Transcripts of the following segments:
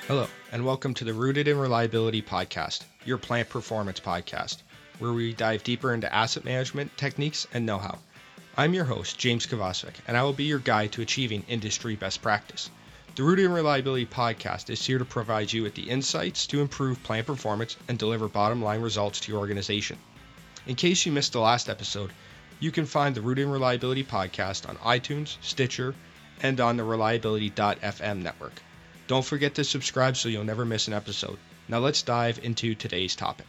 Hello, and welcome to the Rooted in Reliability podcast, your plant performance podcast, where we dive deeper into asset management techniques and know-how. I'm your host, James Kovacevic, and I will be your guide to achieving industry best practice. The Rooted in Reliability podcast is here to provide you with the insights to improve plant performance and deliver bottom-line results to your organization. In case you missed the last episode, you can find the Rooted in Reliability podcast on iTunes, Stitcher, and on the Reliability.fm network. Don't forget to subscribe so you'll never miss an episode. Now let's dive into today's topic.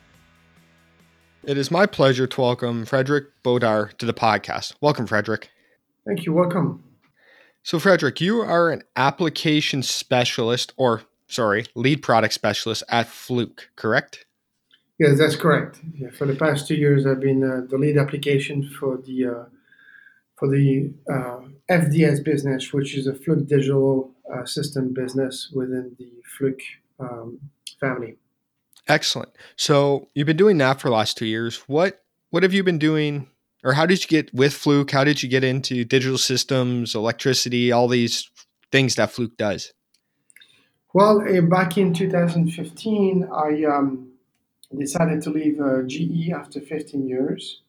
It is my pleasure to welcome Frederick Bodar to the podcast. Welcome, Frederick. Thank you. Welcome. So, Frederick, you are an application specialist, lead product specialist at Fluke, correct? Yes, that's correct. Yeah, for the past 2 years, I've been the lead application for the FDS business, which is a Fluke Digital System business within the Fluke um, family. Excellent. So you've been doing that for the last 2 years. What have you been doing, or how did you get with Fluke? How did you get into digital systems, electricity, all these things that Fluke does? Well, back in 2015, I decided to leave GE after 15 years.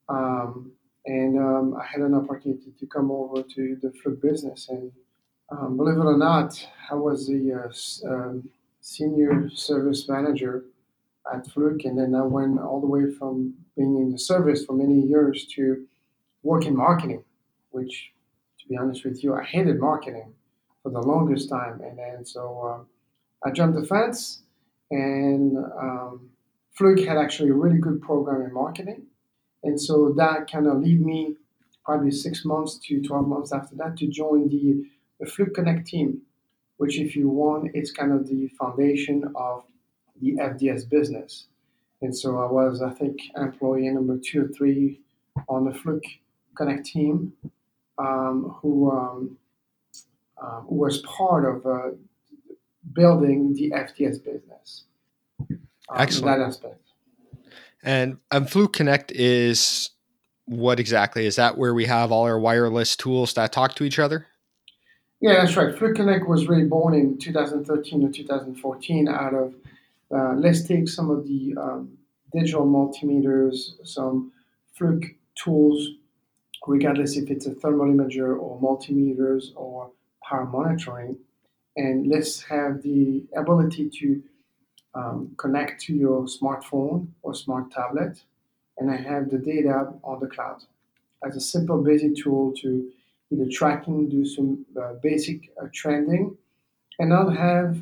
And I had an opportunity to come over to the Fluke business. And believe it or not, I was the senior service manager at Fluke, and then I went all the way from being in the service for many years to work in marketing, which, to be honest with you, I hated marketing for the longest time. And then I jumped the fence, and Fluke had actually a really good program in marketing. And so that kind of lead me probably 6 months to 12 months after that to join the Fluke Connect team, which, if you want, is kind of the foundation of the FDS business. And so I was, I think, employee number 2 or 3 on the Fluke Connect team, who was part of building the FDS business in Excellent. that aspect. And Fluke Connect is what exactly? Is that where we have all our wireless tools that talk to each other? Yeah, that's right. Fluke Connect was really born in 2013 or 2014 out of let's take some of the digital multimeters, some Fluke tools, regardless if it's a thermal imager or multimeters or power monitoring, and let's have the ability to connect to your smartphone or smart tablet, and I have the data on the cloud as a simple basic tool to either tracking, do some basic trending, and I'll have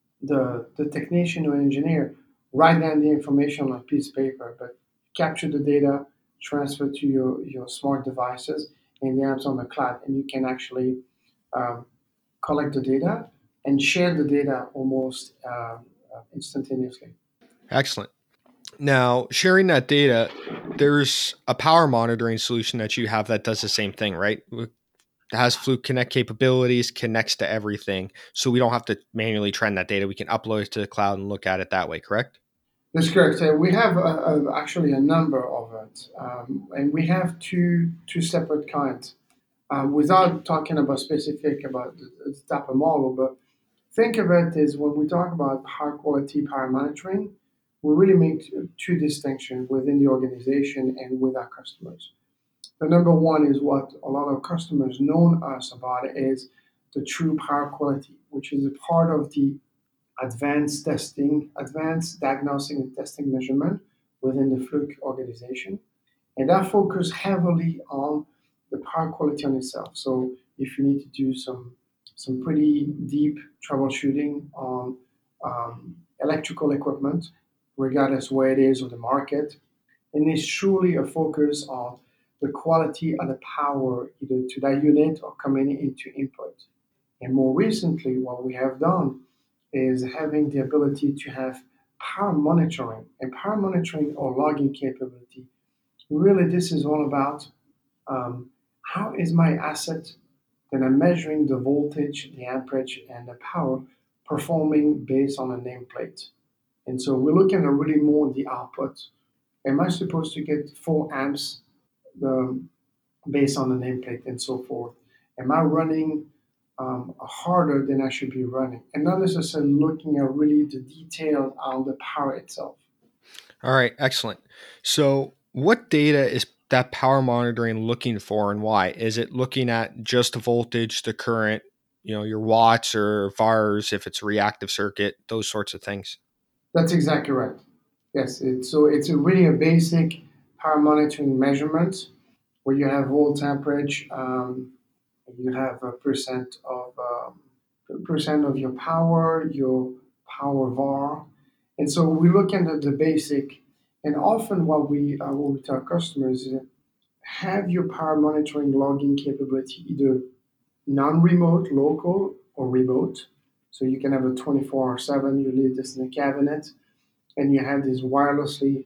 the technician or engineer write down the information on a piece of paper, but capture the data, transfer to your smart devices, and the app's on the cloud, and you can actually um, collect the data and share the data almost instantaneously. Excellent. Now, sharing that data, there's a power monitoring solution that you have that does the same thing, right? It has Fluke Connect capabilities, connects to everything. So we don't have to manually trend that data. We can upload it to the cloud and look at it that way, correct? That's correct. We have actually a number of it, and we have two separate kinds. Without talking about specific about the type of model, but think of it as when we talk about high quality power monitoring, we really make two distinctions within the organization and with our customers. The number one is what a lot of customers know us about is the true power quality, which is a part of the advanced testing, advanced diagnostic and testing measurement within the Fluke organization. And that focus heavily on the power quality on itself. So if you need to do some pretty deep troubleshooting on electrical equipment, regardless where it is or the market, and it's truly a focus on the quality of the power either to that unit or coming into input. And more recently, what we have done is having the ability to have power monitoring and power monitoring or logging capability. Really, this is all about how is my asset that I'm measuring the voltage, the amperage, and the power performing based on a nameplate. And so we're looking at really more the output. Am I supposed to get 4 amps based on the nameplate and so forth? Am I running harder than I should be running, and not necessarily looking at really the detail on the power itself. All right, excellent. So, what data is that power monitoring looking for and why? Is it looking at just the voltage, the current, your watts or VARs, if it's a reactive circuit, those sorts of things? That's exactly right. Yes, it's a really a basic power monitoring measurement where you have volt amperage, you have a percent of your power VAR, and so we look at the basic. And often, what we tell customers is have your power monitoring logging capability either non-remote, local, or remote. So you can have a 24/7. You leave this in the cabinet, and you have this wirelessly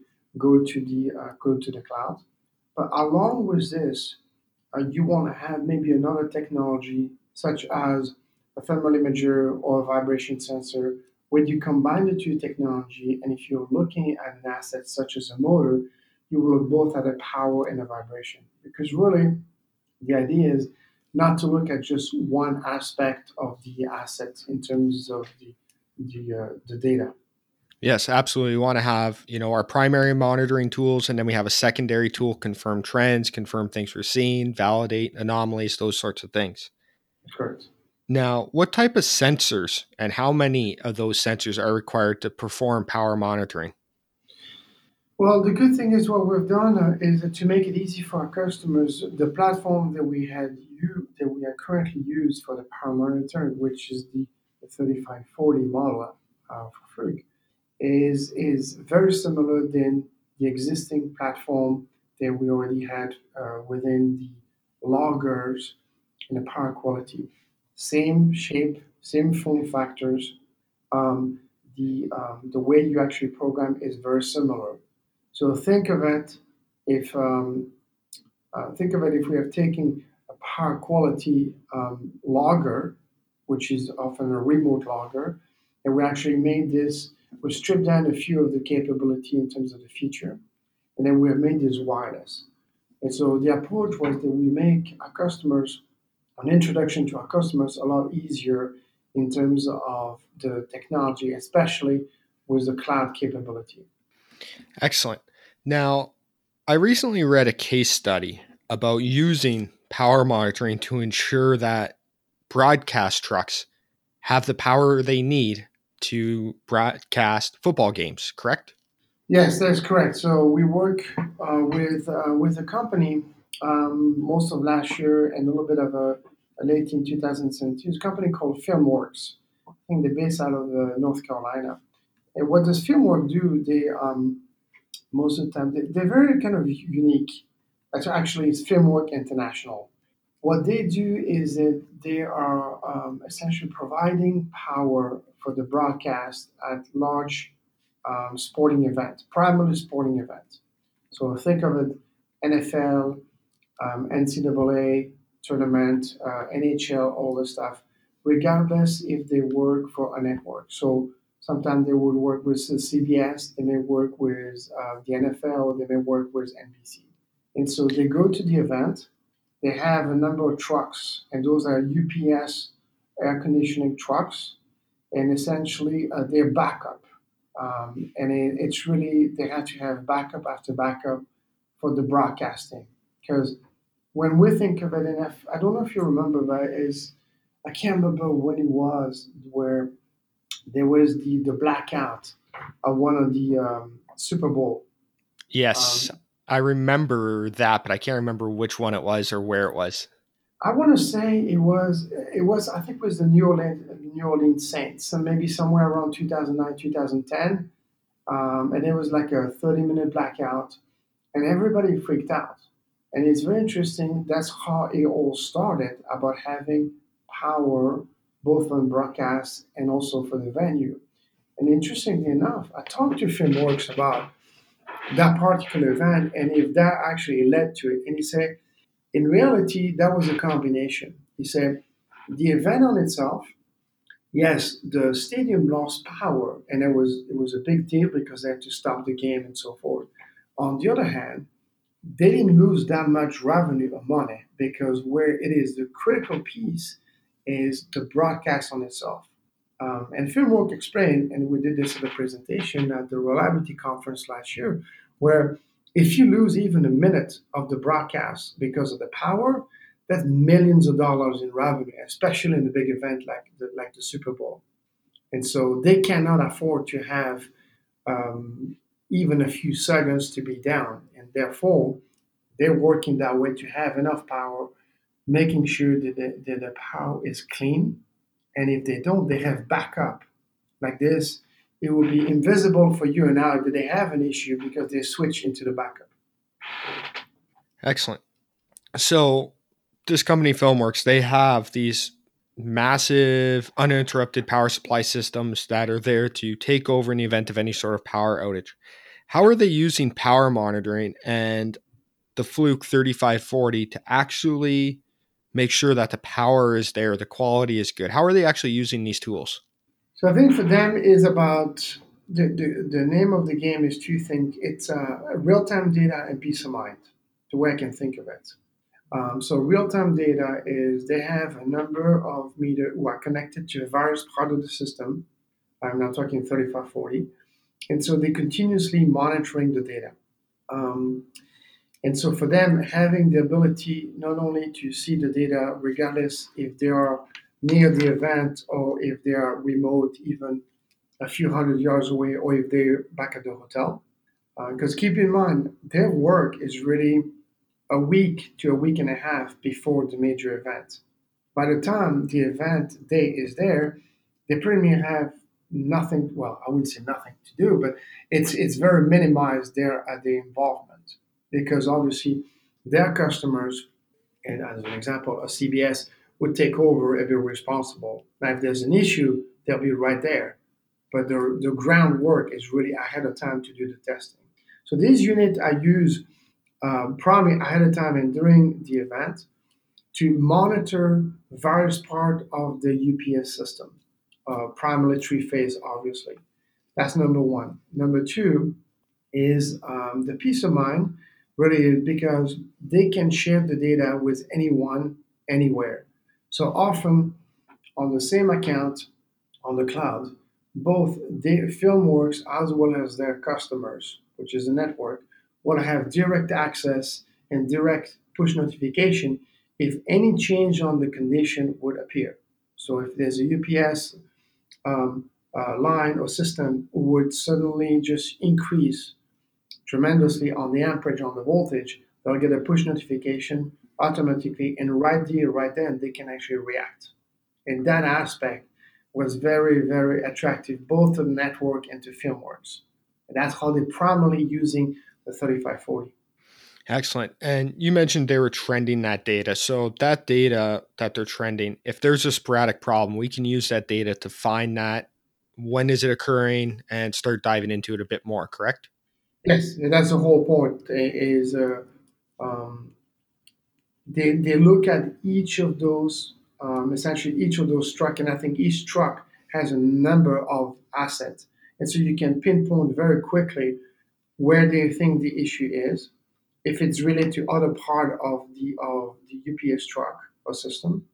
go to the cloud. But along with this, you want to have maybe another technology such as a thermal imager or a vibration sensor where you combine the two technology, and if you're looking at an asset such as a motor, you will look both at a power and a vibration, because really the idea is not to look at just one aspect of the asset in terms of the data. Yes, absolutely. We want to have, our primary monitoring tools, and then we have a secondary tool, confirm trends, confirm things we're seeing, validate anomalies, those sorts of things. Correct. Now, what type of sensors and how many of those sensors are required to perform power monitoring? Well, the good thing is what we've done is to make it easy for our customers. The platform that we are currently used for the power monitoring, which is the 3540 model for Frug, is very similar than the existing platform that we already had within the loggers and the power quality. Same shape, same form factors. Um, the way you actually program is very similar. So if think of it if we have taken a power quality logger, which is often a remote logger, and we actually made this, we stripped down a few of the capability in terms of the feature, and then we have made this wireless. And so the approach was that we make our customers an introduction to our customers a lot easier in terms of the technology, especially with the cloud capability. Excellent. Now, I recently read a case study about using power monitoring to ensure that broadcast trucks have the power they need to broadcast football games, correct? Yes, that's correct. So we work with a company most of last year and a little bit of a late in 2017. It's a company called FilmWorks. I think they're based out of North Carolina. And what does FilmWorks do? They most of the time they're very kind of unique. That's actually it's FilmWorks International. What they do is that they are essentially providing power for the broadcast at large sporting events, primarily sporting events. So think of it NFL, NCAA tournament, NHL, all this stuff, regardless if they work for a network. So sometimes they would work with CBS, they may work with the NFL, they may work with NBC. And so they go to the event, they have a number of trucks, and those are UPS air conditioning trucks, and essentially they're backup. It's really, they have to have backup after backup for the broadcasting. Because when we think of it, and I don't know if you remember, but I can't remember when it was where there was the blackout of one of the Super Bowl. Yes, Um, I remember that, but I can't remember which one it was or where it was. I want to say it was I think it was the New Orleans Saints, so maybe somewhere around 2009 2010, and it was like a 30-minute blackout, and everybody freaked out. And it's very interesting. That's how it all started about having power both on broadcast and also for the venue. And interestingly enough, I talked to FilmWorks about that particular event and if that actually led to it. And he said, in reality, that was a combination. He said, the event on itself, yes, the stadium lost power, and it was a big deal because they had to stop the game and so forth. On the other hand, they didn't lose that much revenue or money because where it is the critical piece is the broadcast on itself. And Filmwork explained, and we did this at a presentation at the Reliability Conference last year, where if you lose even a minute of the broadcast because of the power, that's millions of dollars in revenue, especially in a big event like the Super Bowl. And so they cannot afford to have um, even a few seconds to be down. And therefore, they're working that way to have enough power, making sure that the power is clean. And if they don't, they have backup like this. It will be invisible for you and I that they have an issue because they switch into the backup. Excellent. So this company Filmworks, they have these massive uninterrupted power supply systems that are there to take over in the event of any sort of power outage. How are they using power monitoring and the Fluke 3540 to actually make sure that the power is there, the quality is good? How are they actually using these tools? So I think for them is about the name of the game is two things. It's real time data and peace of mind, the way I can think of it. So real-time data is they have a number of meters who are connected to various parts of the system. I'm now talking 3540. And so they're continuously monitoring the data. Um, and so for them, having the ability not only to see the data, regardless if they are near the event or if they are remote, even a few hundred yards away, or if they're back at the hotel. Because keep in mind, their work is really a week to a week and a half before the major event. By the time the event day is there, they pretty much have nothing. Well, I wouldn't say nothing to do, but it's very minimized there at the involvement because obviously their customers, and as an example, a CBS would take over and be responsible. Now, if there's an issue, they'll be right there. But the groundwork is really ahead of time to do the testing. So these units I use probably ahead of time and during the event to monitor various parts of the UPS system, primarily three phase, obviously. That's number one. Number two is the peace of mind, really, because they can share the data with anyone, anywhere. So often on the same account on the cloud, both the Filmworks as well as their customers, which is a network, will have direct access and direct push notification if any change on the condition would appear. So if there's a UPS line or system would suddenly just increase tremendously on the amperage on the voltage, they'll get a push notification automatically, and right there, right then, they can actually react. And that aspect was very, very attractive both to the network and to Filmworks. And that's how they're primarily using the 3540. Excellent. And you mentioned they were trending that data. So that data that they're trending, if there's a sporadic problem, we can use that data to find that when is it occurring and start diving into it a bit more, correct? Yes, and that's the whole point. Is um, they look at each of those, essentially each of those truck, and I think each truck has a number of assets, and so you can pinpoint very quickly where they think the issue is, if it's related to other part of the UPS truck or system,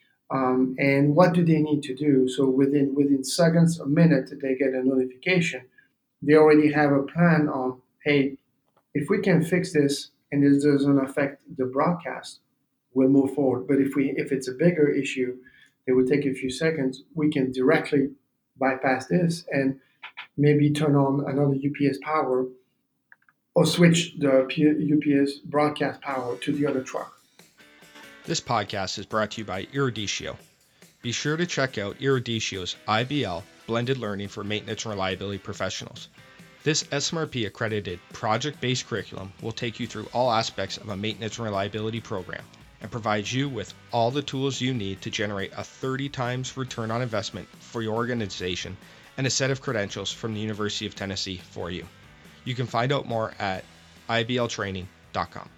and what do they need to do. So within seconds, a minute, they get a notification. They already have a plan on, hey, if we can fix this and this doesn't affect the broadcast, we'll move forward. But if it's a bigger issue, it will take a few seconds. We can directly bypass this and maybe turn on another UPS power or switch the UPS broadcast power to the other truck. This podcast is brought to you by Eruditio. Be sure to check out Eruditio's IBL blended learning for maintenance and reliability professionals. This SMRP accredited project-based curriculum will take you through all aspects of a maintenance and reliability program and provides you with all the tools you need to generate a 30 times return on investment for your organization and a set of credentials from the University of Tennessee for you. You can find out more at ibltraining.com.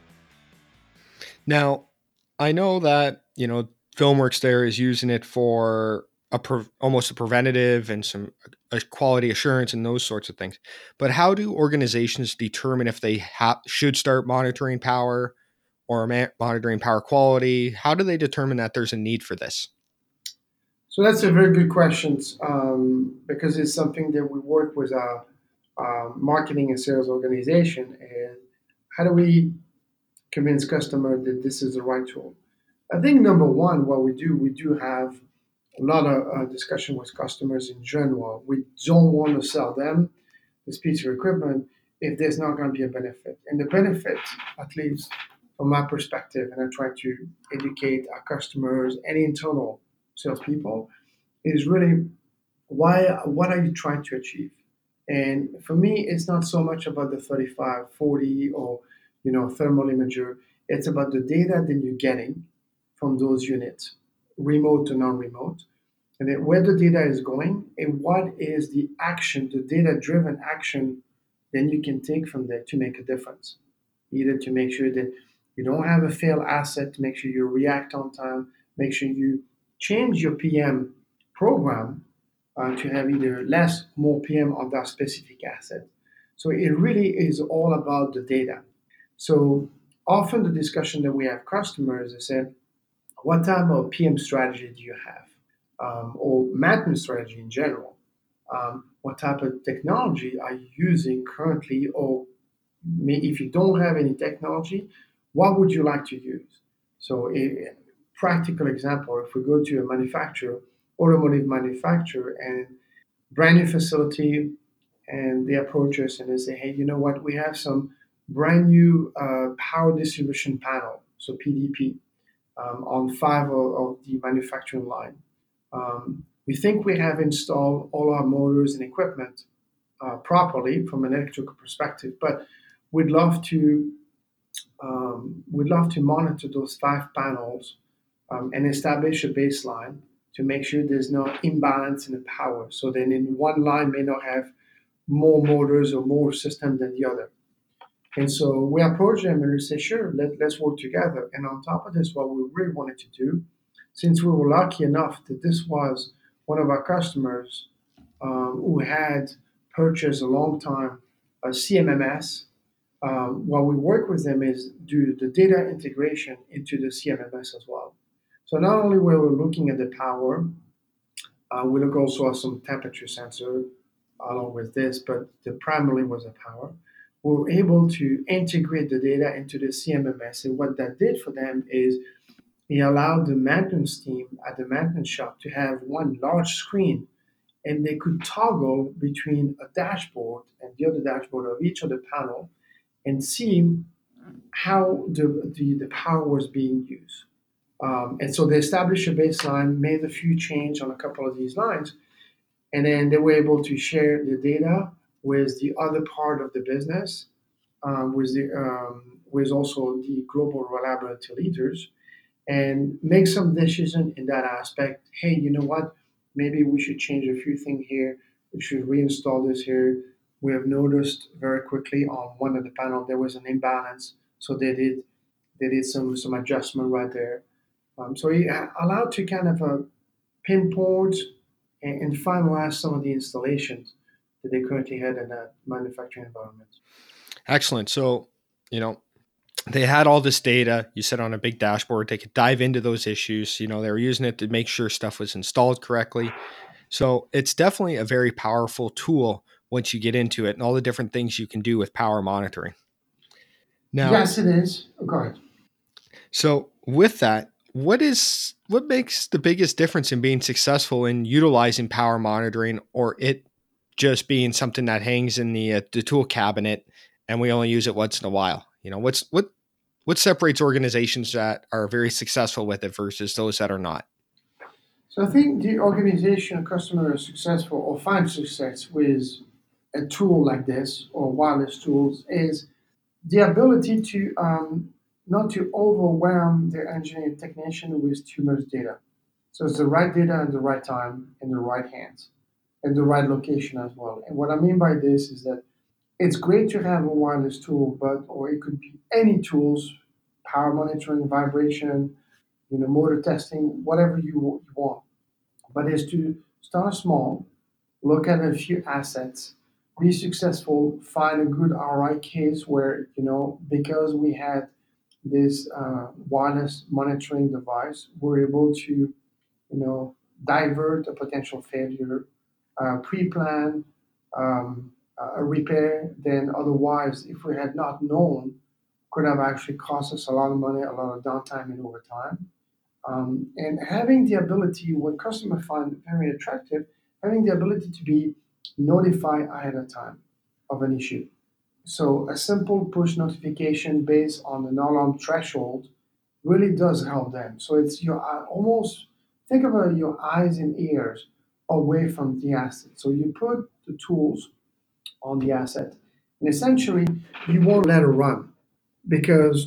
Now, I know that, Filmworks there is using it for almost a preventative and some a quality assurance and those sorts of things. But how do organizations determine if they should start monitoring power or monitoring power quality? How do they determine that there's a need for this? So that's a very good question, because it's something that we work with our marketing and sales organization. And how do we convince customer that this is the right tool? I think number one, what we do have a lot of discussion with customers in general. We don't want to sell them this piece of equipment if there's not going to be a benefit. And the benefit, at least from my perspective, and I try to educate our customers and internal salespeople, is really what are you trying to achieve? And for me, it's not so much about the 35, 40, or thermal imager. It's about the data that you're getting from those units, remote to non-remote, and then where the data is going and what is the action, the data-driven action, then you can take from there to make a difference. Either to make sure that you don't have a failed asset, to make sure you react on time, make sure you change your PM program to have either less, more PM on that specific asset. So it really is all about the data. So often the discussion that we have customers is say, what type of PM strategy do you have? Or maintenance strategy in general? What type of technology are you using currently? Or if you don't have any technology, what would you like to use? So a practical example, if we go to a manufacturer, automotive manufacturer, and brand new facility, and they approach us and they say, hey, you know what? We have some brand new power distribution panel, so PDP, on five of the manufacturing line. We think we have installed all our motors and equipment properly from an electrical perspective, but we'd love to we'd love to monitor those five panels and establish a baseline to make sure there's no imbalance in the power. So then in one line may not have more motors or more system than the other. And so we approached them and we said, sure, let's work together. And on top of this, what we really wanted to do, since we were lucky enough that this was one of our customers who had purchased a long time a CMMS, what we work with them is do the data integration into the CMMS as well. So not only were we looking at the power, we look also at some temperature sensor along with this, but the primarily was the power. We were able to integrate the data into the CMMS, and what that did for them is it allowed the maintenance team at the maintenance shop to have one large screen, and they could toggle between a dashboard and the other dashboard of each of the panel and see how the power was being used. And so they established a baseline, made a few changes on a couple of these lines, and then they were able to share the data with the other part of the business, with also the global reliability leaders, and make some decision in that aspect. Hey, you know what? Maybe we should change a few things here. We should reinstall this here. We have noticed very quickly on one of the panel there was an imbalance, so they did some adjustment right there. So it allowed to kind of pinpoint and finalize some of the installations that they currently had in that manufacturing environment. Excellent. So, you know, they had all this data, you said, on a big dashboard. They could dive into those issues. They were using it to make sure stuff was installed correctly. So it's definitely a very powerful tool once you get into it and all the different things you can do with power monitoring. Now, Yes, it is. Oh, go ahead. so with that, what makes the biggest difference in being successful in utilizing power monitoring, or it just being something that hangs in the tool cabinet and we only use it once in a while? What separates organizations that are very successful with it versus those that are not? So I think the organization customer is successful or find success with a tool like this or wireless tools is the ability to not to overwhelm their engineering technician with too much data. So it's the right data at the right time in the right hands and the right location as well. And what I mean by this is that it's great to have a wireless tool, but or it could be any tools, power monitoring, vibration, motor testing, whatever you want. But is to start small, look at a few assets, be successful, find a good ROI case where, because we had this wireless monitoring device, we're able to, divert a potential failure, pre-plan a repair, then otherwise, if we had not known, could have actually cost us a lot of money, a lot of downtime and overtime. And having the ability, what customers find very attractive, having the ability to be notified ahead of time of an issue. So a simple push notification based on an alarm threshold really does help them. So it's your almost think about your eyes and ears away from the asset. So you put the tools on the asset, and essentially you won't let it run because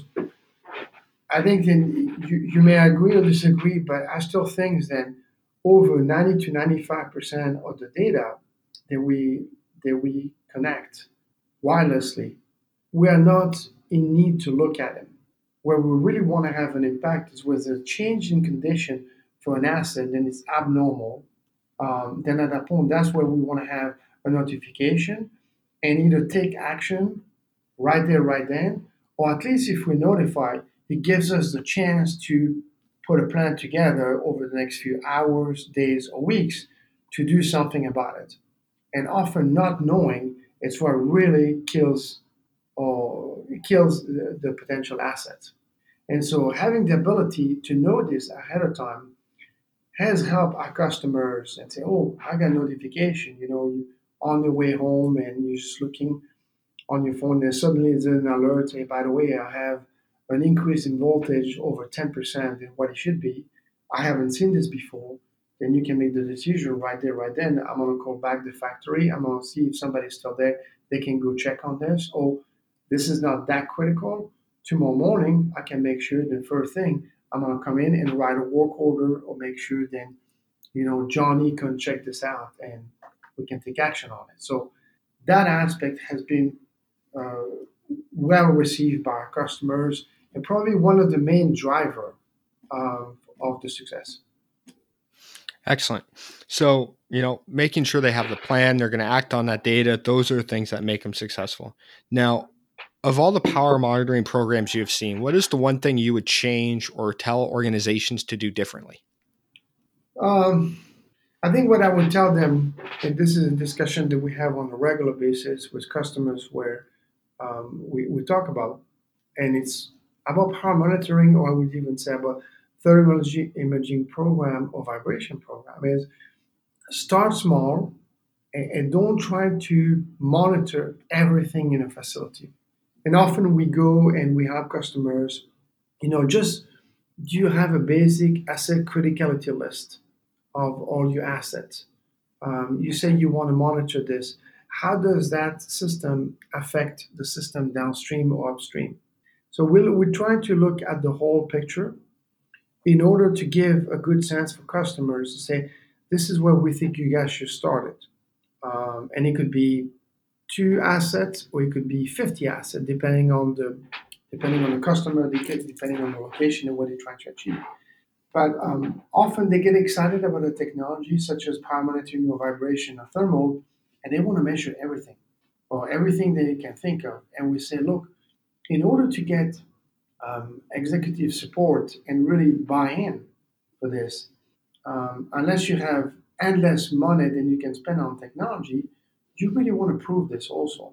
I think then you may agree or disagree, but I still think that over 90 to 95% of the data that we connect wirelessly, we are not in need to look at them. Where we really want to have an impact is with a change in condition for an asset and it's abnormal. Then at that point, that's where we want to have a notification and either take action right there, right then, or at least if we notify, it gives us the chance to put a plan together over the next few hours, days, or weeks to do something about it. And often not knowing is what really kills or kills the potential assets. And so having the ability to know this ahead of time has helped our customers and say, oh, I got a notification, on your way home and you're just looking on your phone, and suddenly there's an alert, hey, by the way, I have an increase in voltage over 10% than what it should be. I haven't seen this before. Then you can make the decision right there, right then. I'm going to call back the factory. I'm going to see if somebody's still there. They can go check on this. Oh, this is not that critical. Tomorrow morning, I can make sure that first thing, I'm going to come in and write a work order or make sure then, Johnny can check this out and we can take action on it. So that aspect has been uh, well received by our customers and probably one of the main driver of the success. Excellent. So, making sure they have the plan, they're going to act on that data, those are things that make them successful. Now, of all the power monitoring programs you've seen, what is the one thing you would change or tell organizations to do differently? Um, I think what I would tell them, and this is a discussion that we have on a regular basis with customers where we talk about, and it's about power monitoring, or I would even say about thermal imaging program or vibration program, is start small and don't try to monitor everything in a facility. And often we go and we have customers, just do you have a basic asset criticality list of all your assets? You say you want to monitor this. How does that system affect the system downstream or upstream? So we're trying to look at the whole picture in order to give a good sense for customers to say, this is where we think you guys should start it. And it could be two assets or it could be 50 assets, depending on the customer, depending on the location and what they're trying to achieve. But often they get excited about the technology, such as power monitoring or vibration or thermal, and they want to measure everything or everything they can think of. And we say, look, in order to get executive support and really buy in for this, unless you have endless money that you can spend on technology, you really want to prove this also.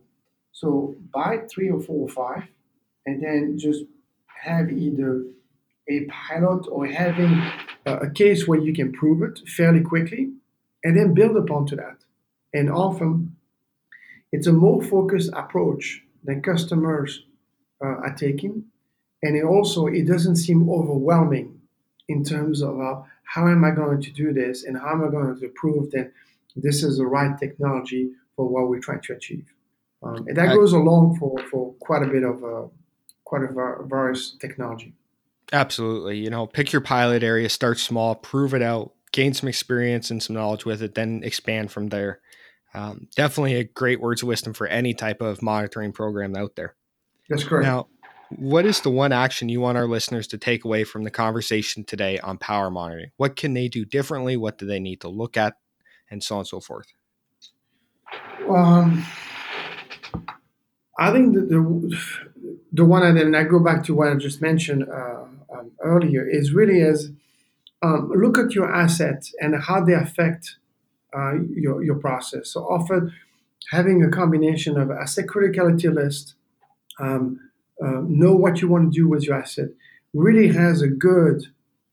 So buy three or four or five, and then just have either a pilot or having a case where you can prove it fairly quickly, and then build upon to that. And often it's a more focused approach than customers are taking, and it doesn't seem overwhelming in terms of how am I going to do this and how am I going to prove that this is the right technology for what we're trying to achieve. And that goes along for quite a bit of quite a various technology. Absolutely. Pick your pilot area, start small, prove it out, gain some experience and some knowledge with it, then expand from there. Definitely a great words of wisdom for any type of monitoring program out there. That's correct. Now, what is the one action you want our listeners to take away from the conversation today on power monitoring? What can they do differently? What do they need to look at? And so on and so forth. Um, I think the one, and then I go back to what I just mentioned earlier, is really as look at your assets and how they affect your process. So often having a combination of asset criticality list, um, know what you want to do with your asset, really has a good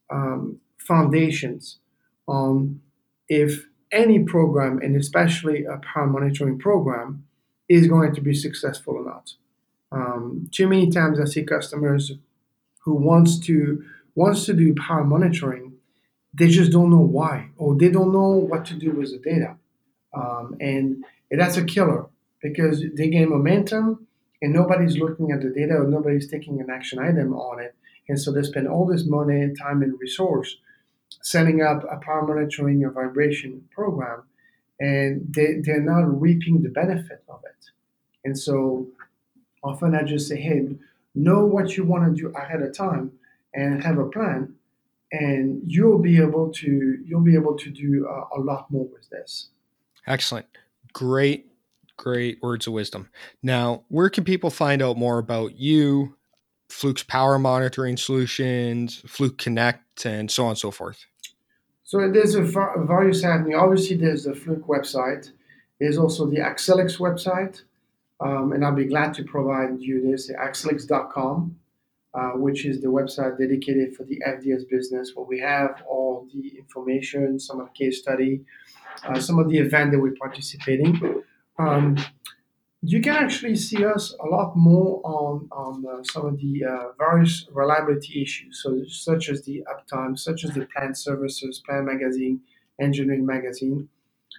foundations on if any program, and especially a power monitoring program, is going to be successful or not. Too many times I see customers who wants to do power monitoring, they just don't know why, or they don't know what to do with the data, and that's a killer because they gain momentum, and nobody's looking at the data or nobody's taking an action item on it, and so they spend all this money, time, and resource setting up a power monitoring or vibration program, and they're not reaping the benefit of it. And so often I just say, hey, know what you want to do ahead of time and have a plan, and you'll be able to do a lot more with this. Excellent. Great, great words of wisdom. Now, where can people find out more about you, Fluke's power monitoring solutions, Fluke Connect, and so on and so forth? So there's various avenues. Obviously, there's the Fluke website. There's also the Axelix website, and I'll be glad to provide you this, axelix.com, which is the website dedicated for the FDS business, where we have all the information, some of the case study, some of the event that we're participating. Um, you can actually see us a lot more on some of the various reliability issues, so such as the uptime, such as the plant services, plant magazine, engineering magazine.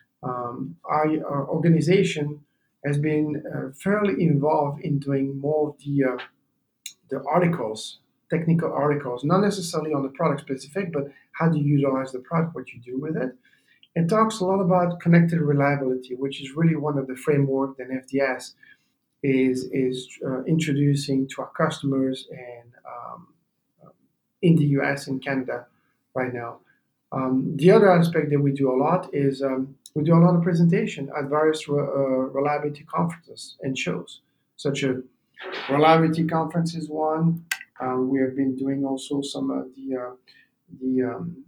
Our organization has been fairly involved in doing more of the articles, technical articles, not necessarily on the product specific, but how do you utilize the product, what you do with it. It talks a lot about connected reliability, which is really one of the framework that FDS is introducing to our customers and in the US and Canada right now. The other aspect that we do a lot is we do a lot of presentation at various reliability conferences and shows, such as reliability conference is one. We have been doing also some of the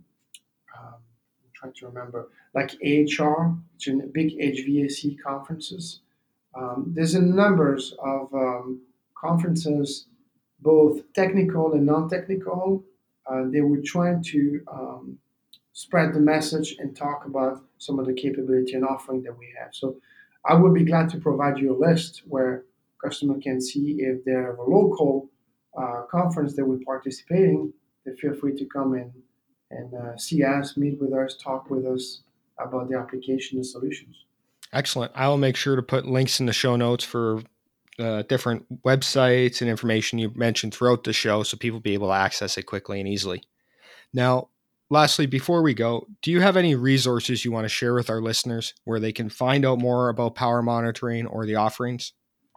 I'm trying to remember, like AHR, which is big HVAC conferences. There's a numbers of conferences, both technical and non-technical. They were trying to spread the message and talk about some of the capability and offering that we have. So I would be glad to provide you a list where customer can see if they have a local conference that we're participating. They feel free to come in and see us, meet with us, talk with us about the application and solutions. Excellent. I will make sure to put links in the show notes for different websites and information you mentioned throughout the show so people be able to access it quickly and easily. Now, lastly, before we go, do you have any resources you want to share with our listeners where they can find out more about power monitoring or the offerings?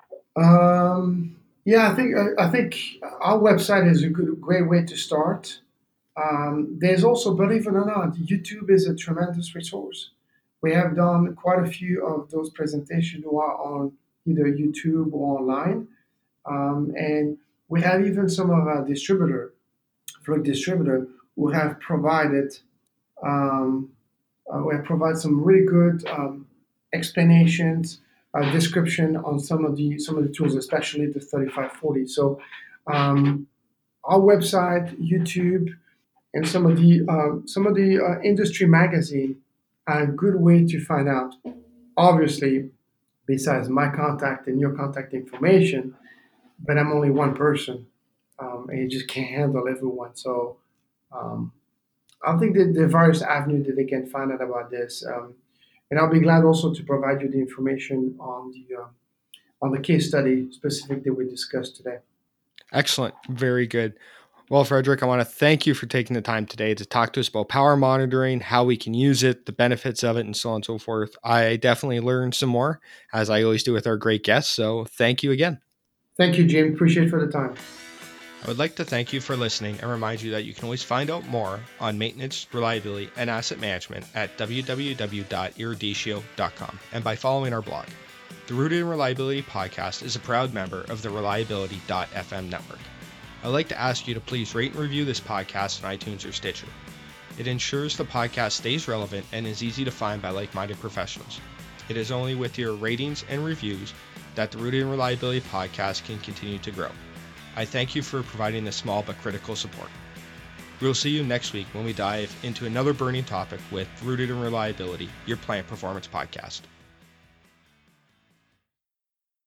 Yeah, I think our website is a great way to start. There's also, believe it or not, YouTube is a tremendous resource. We have done quite a few of those presentations who are on either YouTube or online, and we have even some of our Fluke distributor, who have provided um, we have provided some really good explanations, description on some of the tools, especially the 3540. So um, our website, YouTube, and some of the industry magazine are a good way to find out. Obviously, besides my contact and your contact information, but I'm only one person, and you just can't handle everyone. So um, I think that the various avenues that they can find out about this, and I'll be glad also to provide you the information on the case study specific that we discussed today. Excellent. Very good. Well, Frederick, I want to thank you for taking the time today to talk to us about power monitoring, how we can use it, the benefits of it, and so on and so forth. I definitely learned some more, as I always do with our great guests. So thank you again. Thank you, Jim. Appreciate for the time. I would like to thank you for listening and remind you that you can always find out more on maintenance, reliability, and asset management at www.iridicio.com and by following our blog. The Rooted in Reliability podcast is a proud member of the Reliability.fm network. I'd like to ask you to please rate and review this podcast on iTunes or Stitcher. It ensures the podcast stays relevant and is easy to find by like-minded professionals. It is only with your ratings and reviews that the Rooted in Reliability podcast can continue to grow. I thank you for providing this small but critical support. We'll see you next week when we dive into another burning topic with Rooted in Reliability, your plant performance podcast.